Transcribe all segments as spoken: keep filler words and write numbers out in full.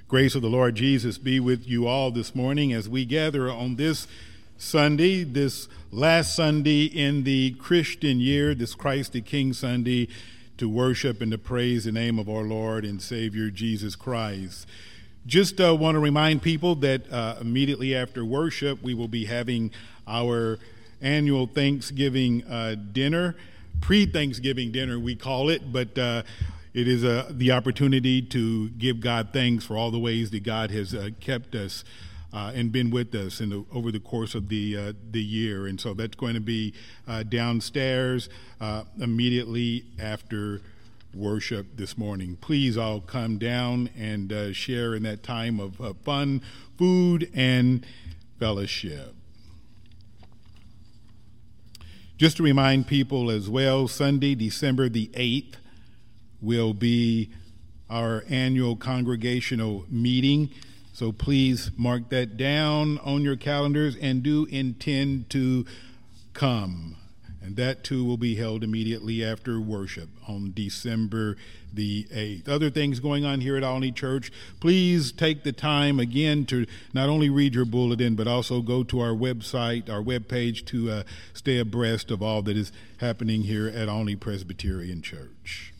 Grace of the Lord Jesus be with you all this morning as we gather on this Sunday, this last Sunday in the Christian year, this Christ the King Sunday, to worship and to praise the name of our Lord and Savior Jesus Christ. Just uh, want to remind people that uh, immediately after worship, we will be having our annual Thanksgiving uh, dinner, pre-Thanksgiving dinner we call it, but uh, it is uh, the opportunity to give God thanks for all the ways that God has uh, kept us uh, and been with us in the, over the course of the uh, the year. And so that's going to be uh, downstairs uh, immediately after worship this morning. Please all come down and uh, share in that time of uh, fun, food, and fellowship. Just to remind people as well, Sunday, December the eighth, will be our annual congregational meeting. So please mark that down on your calendars and do intend to come. And that too will be held immediately after worship on December the eighth. Other things going on here at Olney Church, please take the time again to not only read your bulletin, but also go to our website, our webpage to uh, stay abreast of all that is happening here at Olney Presbyterian Church.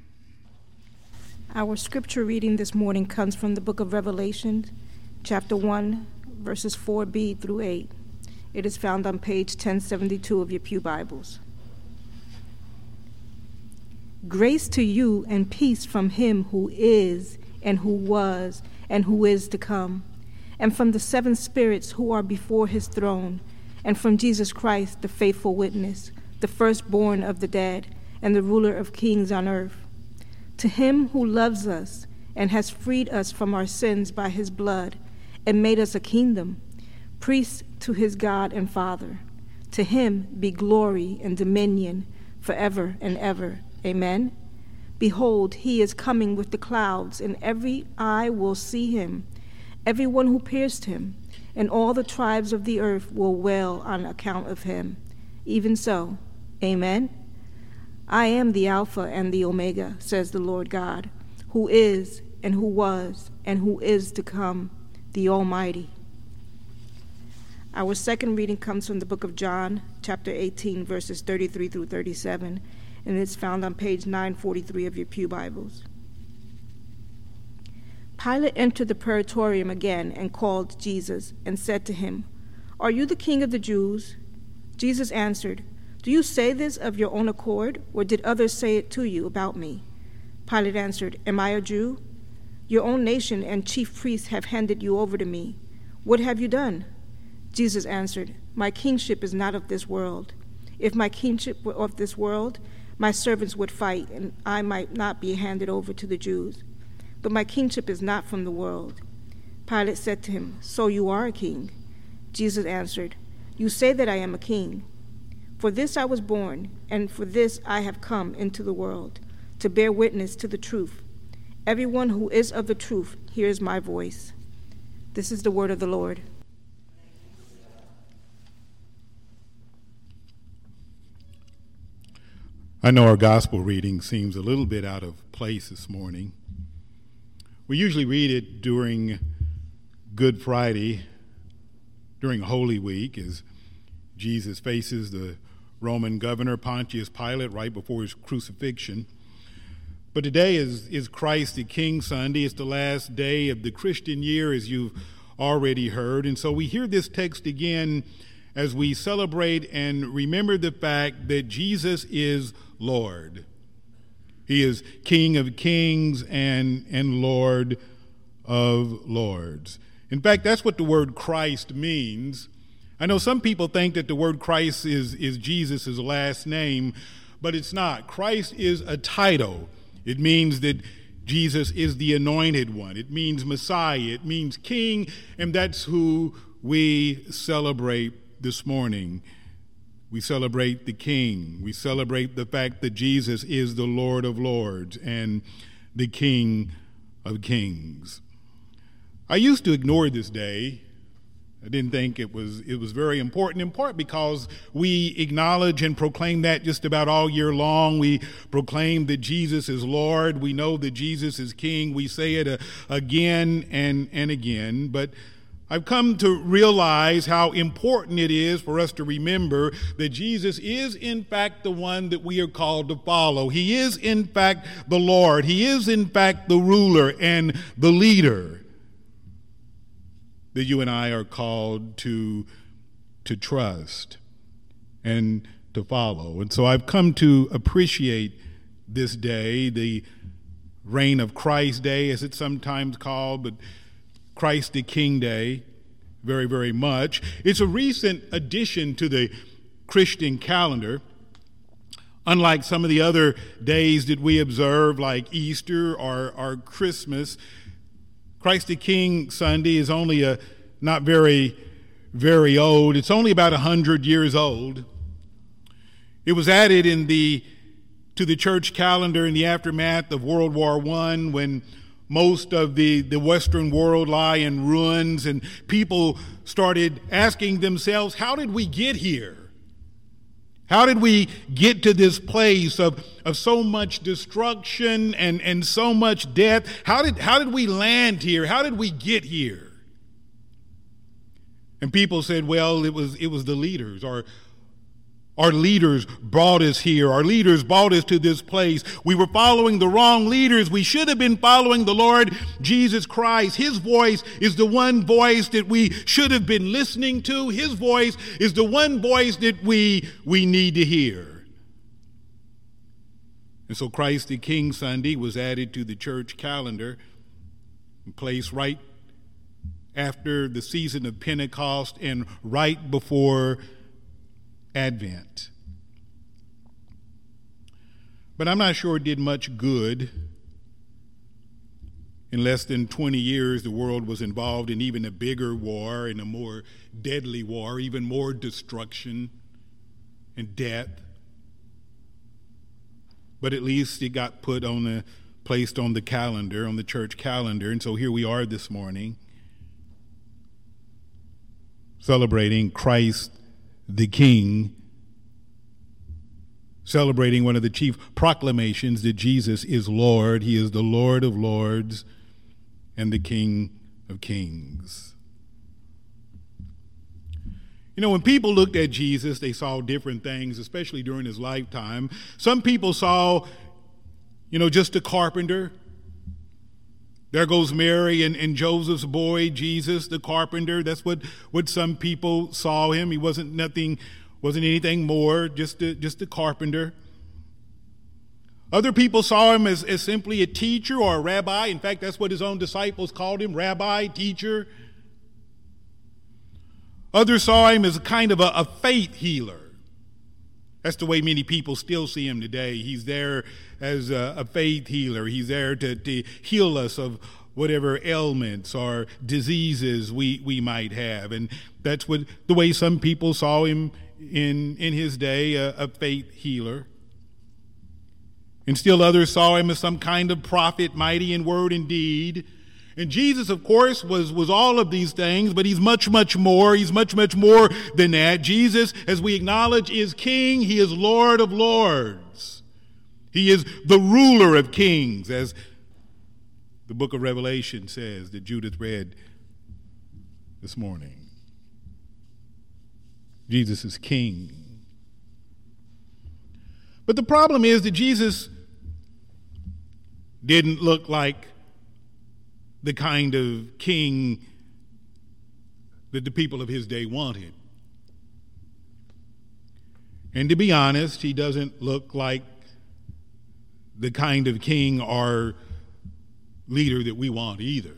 Our scripture reading this morning comes from the book of Revelation, chapter one, verses four b through eight. It is found on page ten seventy-two of your pew Bibles. Grace to you and peace from him who is, and who was, and who is to come, and from the seven spirits who are before his throne, and from Jesus Christ, the faithful witness, the firstborn of the dead, and the ruler of kings on earth. To him who loves us and has freed us from our sins by his blood and made us a kingdom, priests to his God and Father. To him be glory and dominion forever and ever. Amen. Behold, he is coming with the clouds, and every eye will see him, everyone who pierced him, and all the tribes of the earth will wail on account of him. Even so, amen. I am the Alpha and the Omega, says the Lord God, who is, and who was, and who is to come, the Almighty. Our second reading comes from the book of John, chapter eighteen, verses thirty-three through thirty-seven, and it's found on page nine forty-three of your pew Bibles. Pilate entered the praetorium again and called Jesus and said to him, "Are you the king of the Jews?" Jesus answered, "Do you say this of your own accord, or did others say it to you about me?" Pilate answered, "Am I a Jew? Your own nation and chief priests have handed you over to me. What have you done?" Jesus answered, "My kingship is not of this world. If my kingship were of this world, my servants would fight, and I might not be handed over to the Jews. But my kingship is not from the world." Pilate said to him, "So you are a king?" Jesus answered, "You say that I am a king. For this I was born, and for this I have come into the world, to bear witness to the truth. Everyone who is of the truth hears my voice." This is the word of the Lord. I know our gospel reading seems a little bit out of place this morning. We usually read it during Good Friday, during Holy Week, as Jesus faces the Roman governor Pontius Pilate right before his crucifixion. But today is, is Christ the King Sunday. It's the last day of the Christian year, as you've already heard. And so we hear this text again as we celebrate and remember the fact that Jesus is Lord. He is King of kings and, and Lord of lords. In fact, that's what the word Christ means. I know some people think that the word Christ is, is Jesus' last name, but it's not. Christ is a title. It means that Jesus is the anointed one. It means Messiah. It means King, and that's who we celebrate this morning. We celebrate the King. We celebrate the fact that Jesus is the Lord of lords and the King of kings. I used to ignore this day I didn't think it was it was very important, in part because we acknowledge and proclaim that just about all year long. We proclaim that Jesus is Lord. We know that Jesus is King. We say it uh, again and, and again. But I've come to realize how important it is for us to remember that Jesus is, in fact, the one that we are called to follow. He is, in fact, the Lord. He is, in fact, the ruler and the leader that you and I are called to, to trust and to follow. And so I've come to appreciate this day, the Reign of Christ Day, as it's sometimes called, but Christ the King Day, very, very much. It's a recent addition to the Christian calendar. Unlike some of the other days that we observe, like Easter or, or Christmas, Christ the King Sunday is only a not very, very old. It's only about a hundred years old. It was added in the to the church calendar in the aftermath of World War One, when most of the, the Western world lie in ruins, and people started asking themselves, how did we get here? How did we get to this place of, of so much destruction and, and so much death? How did, how did we land here? How did we get here? And people said, well, it was, it was the leaders, or Our leaders brought us here. Our leaders brought us to this place. We were following the wrong leaders. We should have been following the Lord Jesus Christ. His voice is the one voice that we should have been listening to. His voice is the one voice that we, we need to hear. And so Christ the King Sunday was added to the church calendar and placed right after the season of Pentecost and right before Advent. But I'm not sure it did much good. In less than twenty years, the world was involved in even a bigger war, in a more deadly war, even more destruction and death. But at least it got put on the, placed on the calendar, on the church calendar. And so here we are this morning, celebrating Christ the King, celebrating one of the chief proclamations that Jesus is Lord. He is the Lord of lords and the King of kings. You know, when people looked at Jesus, they saw different things, especially during his lifetime. Some people saw, you know, just a carpenter. There goes Mary and, and Joseph's boy, Jesus, the carpenter. That's what, what some people saw him. He wasn't nothing, wasn't anything more, just a, just a carpenter. Other people saw him as, as simply a teacher or a rabbi. In fact, that's what his own disciples called him, rabbi, teacher. Others saw him as a kind of a, a faith healer. That's the way many people still see him today. He's there as a, a faith healer. He's there to, to heal us of whatever ailments or diseases we, we might have. And that's what the way some people saw him in, in his day, a, a faith healer. And still others saw him as some kind of prophet, mighty in word and deed. And Jesus, of course, was, was all of these things, but he's much, much more. He's much, much more than that. Jesus, as we acknowledge, is King. He is Lord of lords. He is the ruler of kings, as the book of Revelation says that Judith read this morning. Jesus is King. But the problem is that Jesus didn't look like the kind of king that the people of his day wanted. And to be honest, he doesn't look like the kind of king or leader that we want either.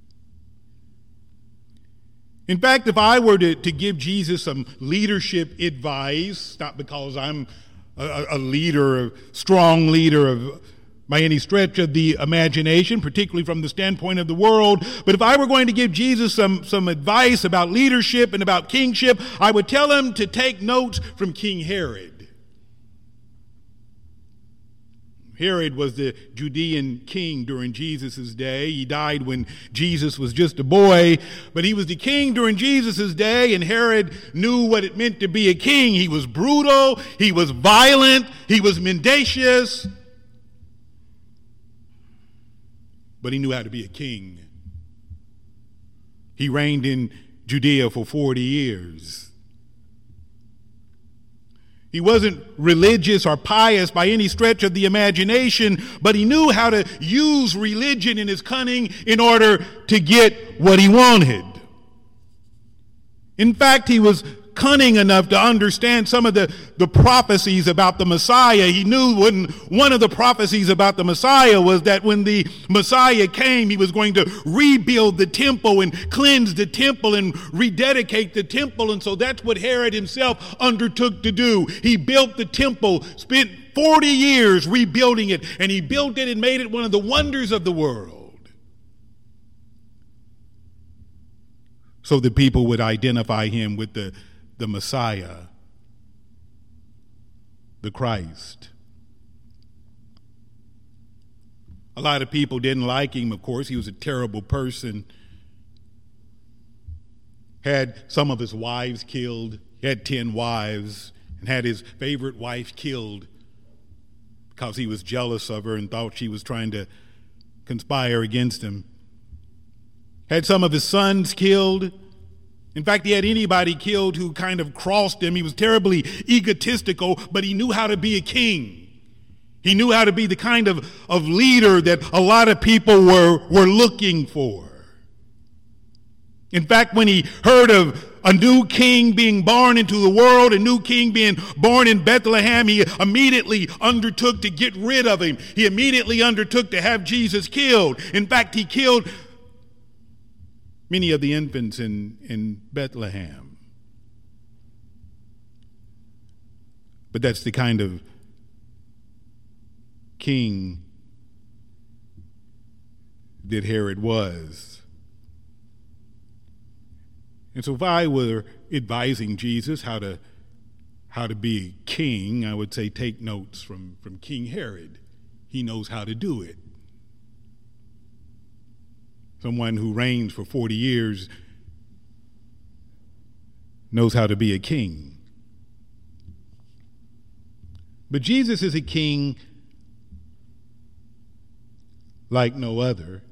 In fact, if I were to, to give Jesus some leadership advice, not because I'm a, a leader, a strong leader of by any stretch of the imagination, particularly from the standpoint of the world. But if I were going to give Jesus some, some advice about leadership and about kingship, I would tell him to take notes from King Herod. Herod was the Judean king during Jesus' day. He died when Jesus was just a boy, but he was the king during Jesus' day, and Herod knew what it meant to be a king. He was brutal, he was violent, he was mendacious, but he knew how to be a king. He reigned in Judea for forty years. He wasn't religious or pious by any stretch of the imagination, but he knew how to use religion and his cunning in order to get what he wanted. In fact, he was cunning enough to understand some of the, the prophecies about the Messiah. He knew when one of the prophecies about the Messiah was that when the Messiah came, he was going to rebuild the temple and cleanse the temple and rededicate the temple. And so that's what Herod himself undertook to do. He built the temple, spent forty years rebuilding it, and he built it and made it one of the wonders of the world, so that people would identify him with the the Messiah, the Christ. A lot of people didn't like him, of course. He was a terrible person. Had some of his wives killed. He had ten wives and had his favorite wife killed because he was jealous of her and thought she was trying to conspire against him. Had some of his sons killed. In fact, he had anybody killed who kind of crossed him. He was terribly egotistical, but he knew how to be a king. He knew how to be the kind of, of leader that a lot of people were, were looking for. In fact, when he heard of a new king being born into the world, a new king being born in Bethlehem, he immediately undertook to get rid of him. He immediately undertook to have Jesus killed. In fact, he killed many of the infants in, in Bethlehem. But that's the kind of king that Herod was. And so if I were advising Jesus how to how to be king, I would say take notes from, from King Herod. He knows how to do it. Someone who reigns for forty years knows how to be a king. But Jesus is a king like no other.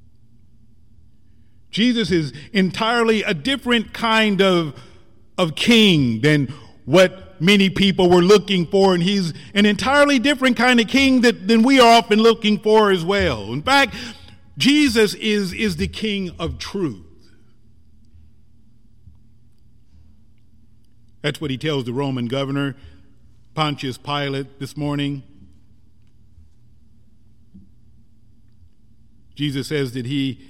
Jesus is entirely a different kind of, of king than what many people were looking for, and he's an entirely different kind of king that, than we are often looking for as well. In fact, Jesus is, is the king of truth. That's what he tells the Roman governor, Pontius Pilate, this morning. Jesus says that he,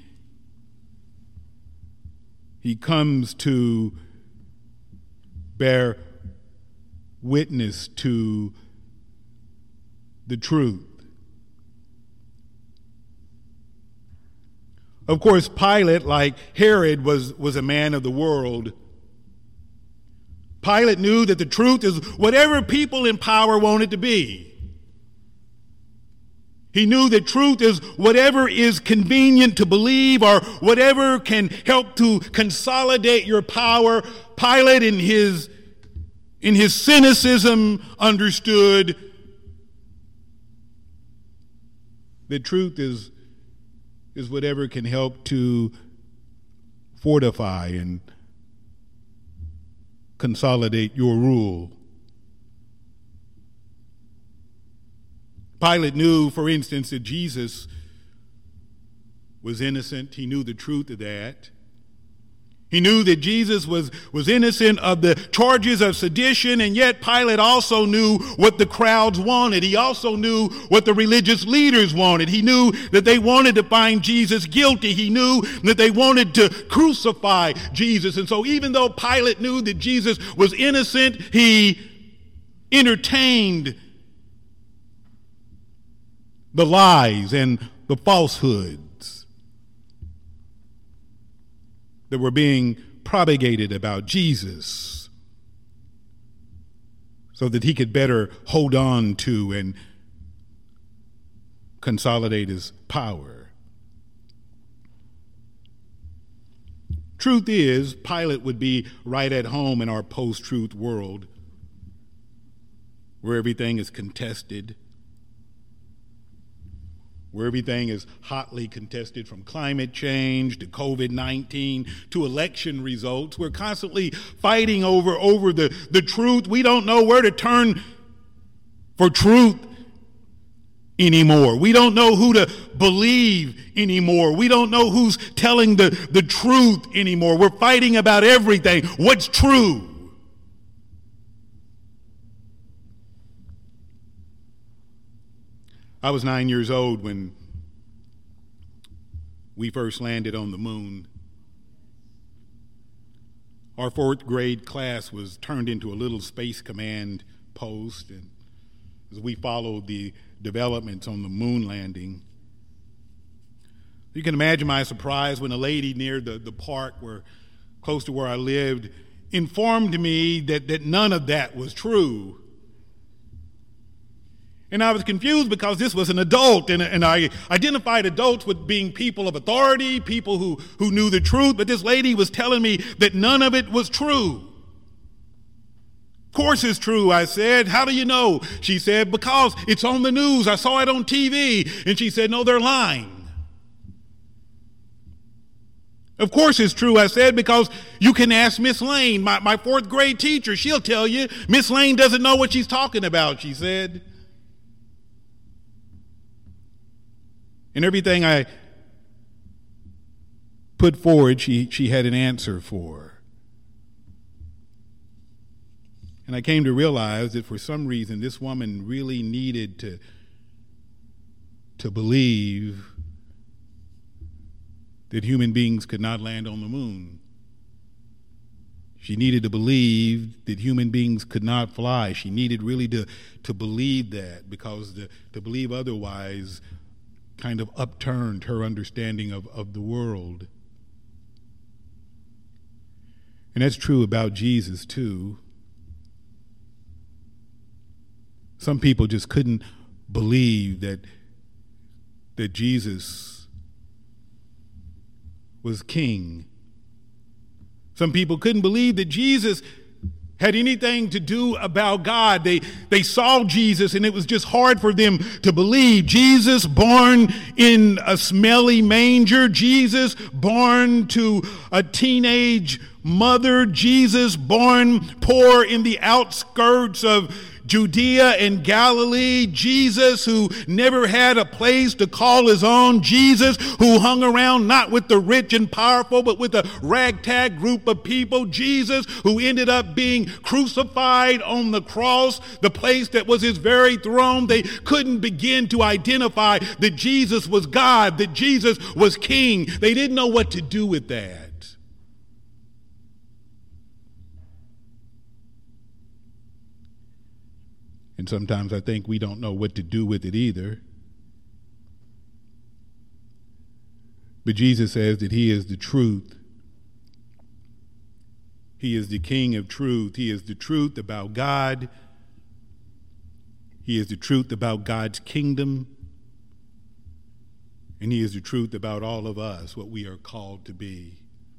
he comes to bear witness to the truth. Of course, Pilate, like Herod, was, was a man of the world. Pilate knew that the truth is whatever people in power want it to be. He knew that truth is whatever is convenient to believe or whatever can help to consolidate your power. Pilate, in his, in his cynicism, understood that truth is is whatever can help to fortify and consolidate your rule. Pilate knew, for instance, that Jesus was innocent. He knew the truth of that. He knew that Jesus was, was innocent of the charges of sedition, and yet Pilate also knew what the crowds wanted. He also knew what the religious leaders wanted. He knew that they wanted to find Jesus guilty. He knew that they wanted to crucify Jesus. And so even though Pilate knew that Jesus was innocent, he entertained the lies and the falsehoods that were being propagated about Jesus so that he could better hold on to and consolidate his power. Truth is, Pilate would be right at home in our post-truth world, where everything is contested, where everything is hotly contested, from climate change to covid nineteen to election results. We're constantly fighting over, over the, the truth. We don't know where to turn for truth anymore. We don't know who to believe anymore. We don't know who's telling the, the truth anymore. We're fighting about everything. What's true? I was nine years old when we first landed on the moon. Our fourth grade class was turned into a little space command post, and as we followed the developments on the moon landing, you can imagine my surprise when a lady near the, the park where close to where I lived informed me that, that none of that was true. And I was confused because this was an adult, and, and I identified adults with being people of authority, people who, who knew the truth, but this lady was telling me that none of it was true. Of course it's true, I said. How do you know? She said, because it's on the news. I saw it on T V. And she said, no, they're lying. Of course it's true, I said, because you can ask Miss Lane, my, my fourth grade teacher. She'll tell you. Miss Lane doesn't know what she's talking about, she said. And everything I put forward, she, she had an answer for. And I came to realize that for some reason this woman really needed to, to believe that human beings could not land on the moon. She needed to believe that human beings could not fly. She needed really to, to believe that, because the, to believe otherwise kind of upturned her understanding of, of the world. And that's true about Jesus, too. Some people just couldn't believe that, that Jesus was king. Some people couldn't believe that Jesus had anything to do about God. They, they saw Jesus, and it was just hard for them to believe. Jesus born in a smelly manger. Jesus born to a teenage mother. Jesus born poor in the outskirts of Judea and Galilee. Jesus who never had a place to call his own. Jesus who hung around not with the rich and powerful, but with a ragtag group of people. Jesus who ended up being crucified on the cross, the place that was his very throne. They couldn't begin to identify that Jesus was God, that Jesus was king. They didn't know what to do with that. And sometimes I think we don't know what to do with it either. But Jesus says that he is the truth. He is the King of truth. He is the truth about God. He is the truth about God's kingdom. And he is the truth about all of us, what we are called to be.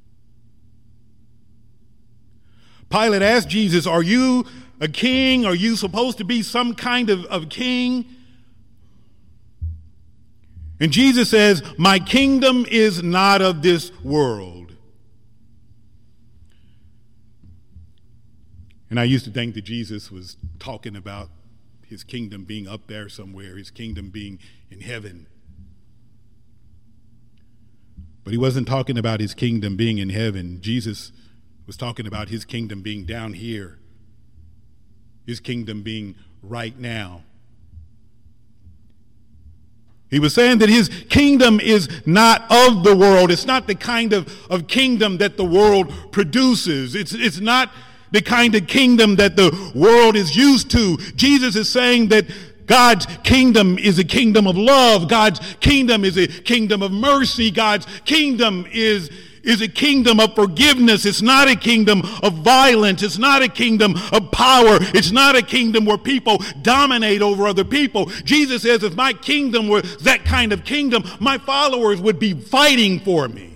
Pilate asked Jesus, are you a king? Are you supposed to be some kind of, of king? And Jesus says, my kingdom is not of this world. And I used to think that Jesus was talking about his kingdom being up there somewhere, his kingdom being in heaven. But he wasn't talking about his kingdom being in heaven. Jesus was talking about his kingdom being down here, his kingdom being right now. He was saying that his kingdom is not of the world. It's not the kind of, of kingdom that the world produces. It's, it's not the kind of kingdom that the world is used to. Jesus is saying that God's kingdom is a kingdom of love. God's kingdom is a kingdom of mercy. God's kingdom is is a kingdom of forgiveness. It's not a kingdom of violence. It's not a kingdom of power. It's not a kingdom where people dominate over other people. Jesus says, if my kingdom were that kind of kingdom, my followers would be fighting for me.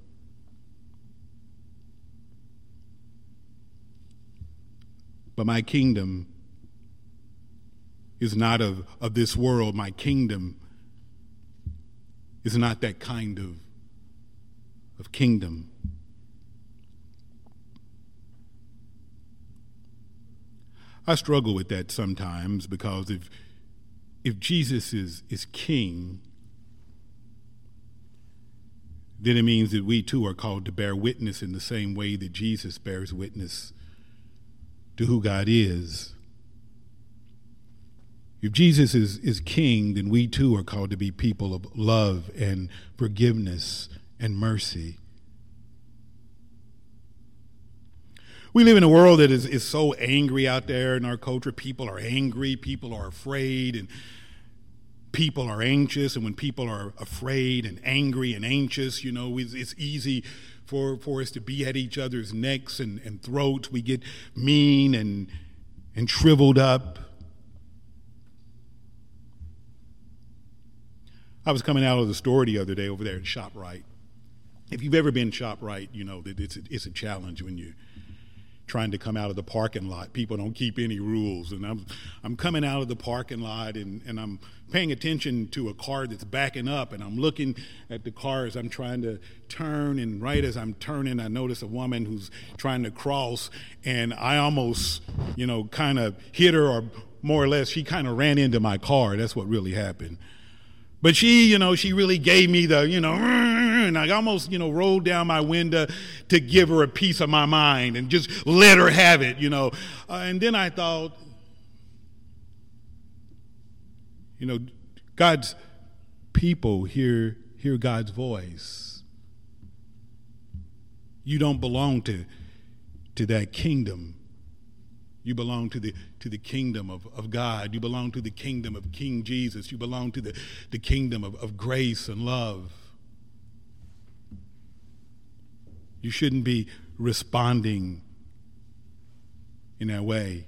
But my kingdom is not of, of this world. My kingdom is not that kind of, of kingdom. I struggle with that sometimes, because if if Jesus is, is king, then it means that we too are called to bear witness in the same way that Jesus bears witness to who God is. If Jesus is, is king, then we too are called to be people of love and forgiveness and mercy. We live in a world that is, is so angry out there in our culture. People are angry, people are afraid, and people are anxious. And when people are afraid and angry and anxious, you know, it's, it's easy for, for us to be at each other's necks and, and throats. We get mean and, and shriveled up. I was coming out of the store the other day over there at ShopRite. If you've ever been ShopRite, you know that it's a, it's a challenge when you're trying to come out of the parking lot. People don't keep any rules. And I'm I'm coming out of the parking lot, and, and I'm paying attention to a car that's backing up, and I'm looking at the car as I'm trying to turn, and right as I'm turning, I notice a woman who's trying to cross, and I almost, you know, kind of hit her, or more or less, she kind of ran into my car. That's what really happened. But she, you know, she really gave me the, you know, and I almost, you know, rolled down my window to give her a piece of my mind and just let her have it, you know. Uh, and then I thought, you know, God's people hear hear God's voice. You don't belong to to that kingdom. You belong to the to the kingdom of, of God. You belong to the kingdom of King Jesus. You belong to the, the kingdom of, of grace and love. You shouldn't be responding in that way.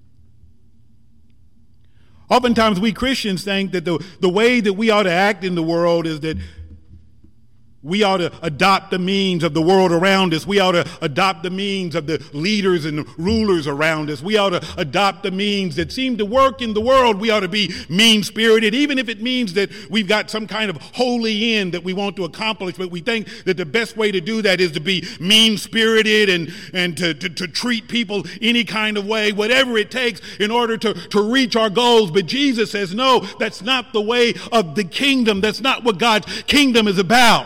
Oftentimes we Christians think that the, the way that we ought to act in the world is that we ought to adopt the means of the world around us. We ought to adopt the means of the leaders and the rulers around us. We ought to adopt the means that seem to work in the world. We ought to be mean-spirited, even if it means that we've got some kind of holy end that we want to accomplish. But we think that the best way to do that is to be mean-spirited and, and to, to, to treat people any kind of way, whatever it takes in order to, to reach our goals. But Jesus says, no, that's not the way of the kingdom. That's not what God's kingdom is about.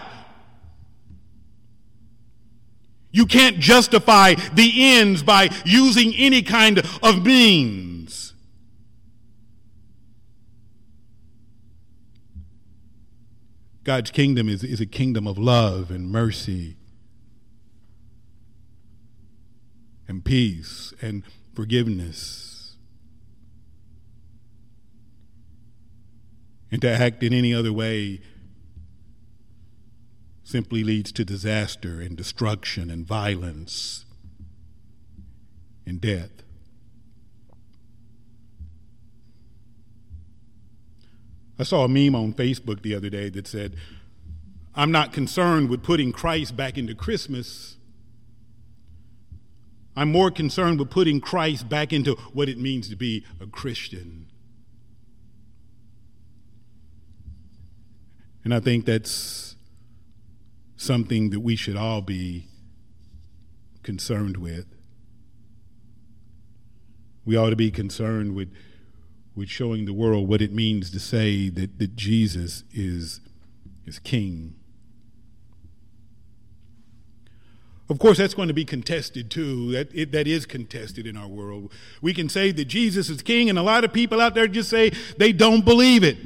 You can't justify the ends by using any kind of means. God's kingdom is, is a kingdom of love and mercy and peace and forgiveness. And to act in any other way simply leads to disaster and destruction and violence and death. I saw a meme on Facebook the other day that said, I'm not concerned with putting Christ back into Christmas. I'm more concerned with putting Christ back into what it means to be a Christian. And I think that's something that we should all be concerned with. We ought to be concerned with, with showing the world what it means to say that, that Jesus is, is king. Of course, that's going to be contested too. That, it, that is contested in our world. We can say that Jesus is king, and a lot of people out there just say they don't believe it.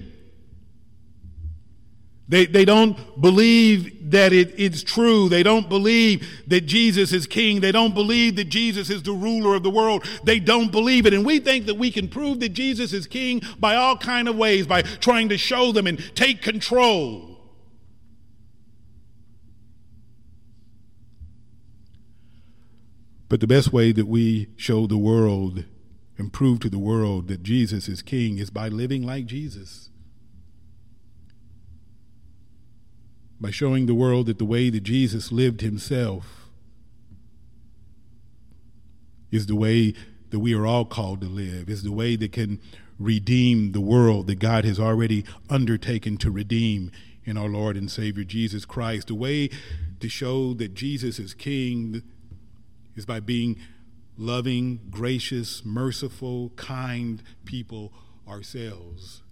They they don't believe that it, it's true. They don't believe that Jesus is king. They don't believe that Jesus is the ruler of the world. They don't believe it. And we think that we can prove that Jesus is king by all kind of ways, by trying to show them and take control. But the best way that we show the world and prove to the world that Jesus is King is by living like Jesus. By showing the world that the way that Jesus lived himself is the way that we are all called to live, is the way that can redeem the world that God has already undertaken to redeem in our Lord and Savior Jesus Christ. The way to show that Jesus is King is by being loving, gracious, merciful, kind people ourselves.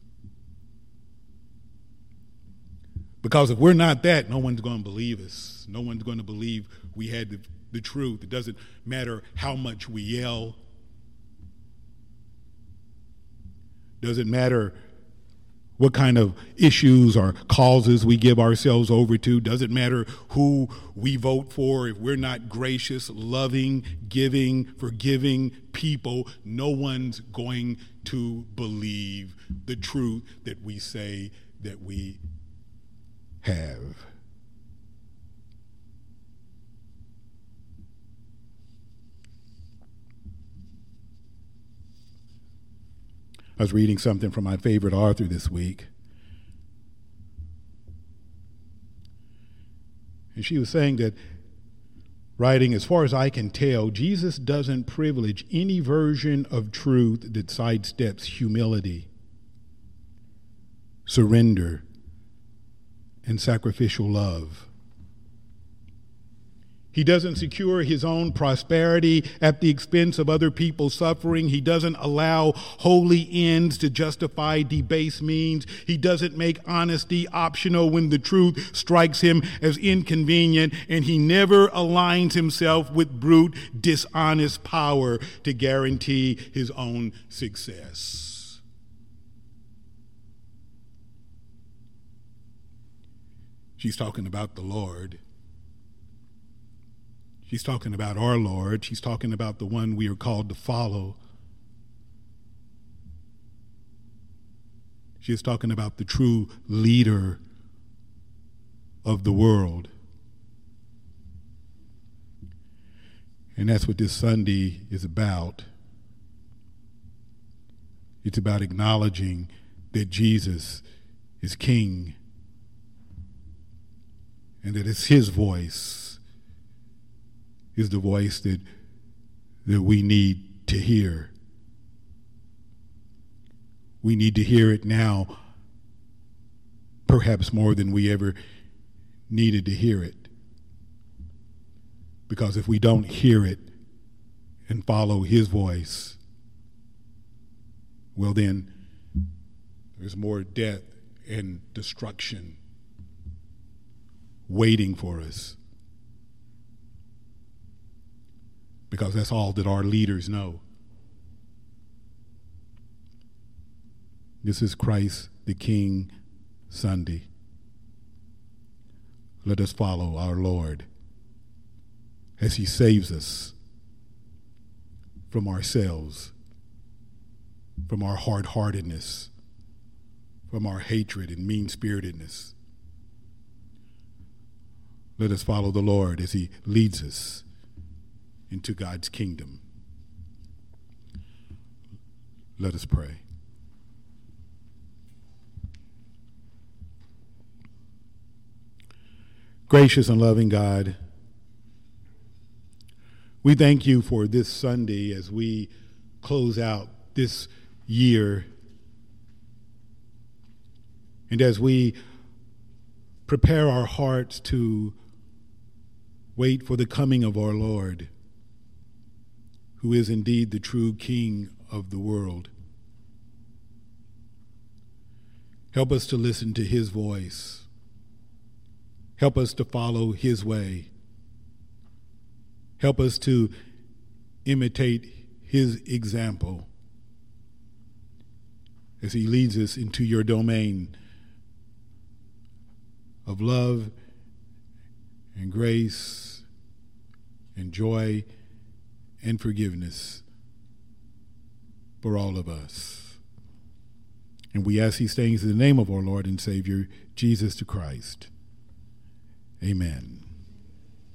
Because if we're not that, no one's going to believe us. No one's going to believe we had the, the truth. It doesn't matter how much we yell. Doesn't matter what kind of issues or causes we give ourselves over to. Doesn't matter who we vote for. If we're not gracious, loving, giving, forgiving people, no one's going to believe the truth that we say that we have. I was reading something from my favorite author this week. And she was saying that, writing, as far as I can tell, Jesus doesn't privilege any version of truth that sidesteps humility, surrender, and sacrificial love. He doesn't secure his own prosperity at the expense of other people's suffering. He doesn't allow holy ends to justify debased means. He doesn't make honesty optional when the truth strikes him as inconvenient. And he never aligns himself with brute, dishonest power to guarantee his own success. She's talking about the Lord. She's talking about our Lord. She's talking about the one we are called to follow. She's talking about the true leader of the world. And that's what this Sunday is about. It's about acknowledging that Jesus is King, and that it's his voice is the voice that, that we need to hear. We need to hear it now, perhaps more than we ever needed to hear it. Because if we don't hear it and follow his voice, well then, there's more death and destruction waiting for us. Because that's all that our leaders know. This is Christ the King Sunday. Let us follow our Lord as he saves us from ourselves, from our hard-heartedness, from our hatred and mean-spiritedness. Let us follow the Lord as he leads us into God's kingdom. Let us pray. Gracious and loving God, we thank you for this Sunday as we close out this year, and as we prepare our hearts to wait for the coming of our Lord, who is indeed the true King of the world. Help us to listen to his voice. Help us to follow his way. Help us to imitate his example as he leads us into your domain of love and grace and joy and forgiveness for all of us. And we ask these things in the name of our Lord and Savior, Jesus the Christ. Amen.